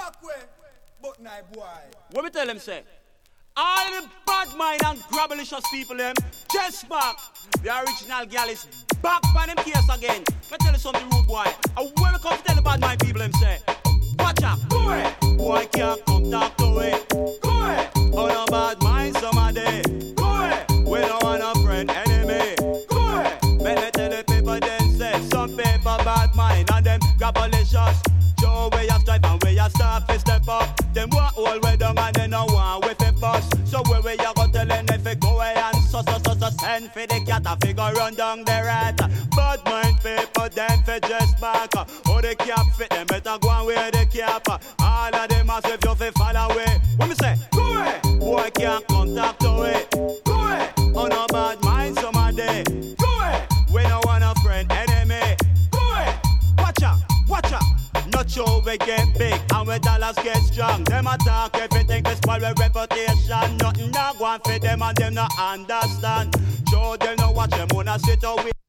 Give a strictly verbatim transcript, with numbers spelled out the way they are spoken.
Back way, but night boy. What me tell them say? All the bad mind and grabbalicious people them just back. The original gal is back on them case again. Me tell you something rude boy. I welcome to tell the bad mind people them say. Watch out, go ahead. Boy can't come talk to it. Go ahead. On a bad mind somebody. Go ahead. We don't want a friend enemy. Go ahead. When they tell the people then say some people bad mind and them grabbalicious. Show where you strive and where you start to step up. Them want all way down and they no want with it bus. So where we you go tell them if it go away and so so so so send for the cat a figure run down the rat. Bad mind people them for just back. Oh the cap fit them better go and wear the cap. All of them as if you fi fall away. What me say? Go away. Boy can't come talk to it. Go away. On a bad mind somebody. Go away. We no want a friend enemy. Go away. Watch out, watch out. Not sure we get big and we dollars get strong. Them attack everything to spoil our reputation. Nothing not going for them and them not understand. Show them no watch them wanna sit away.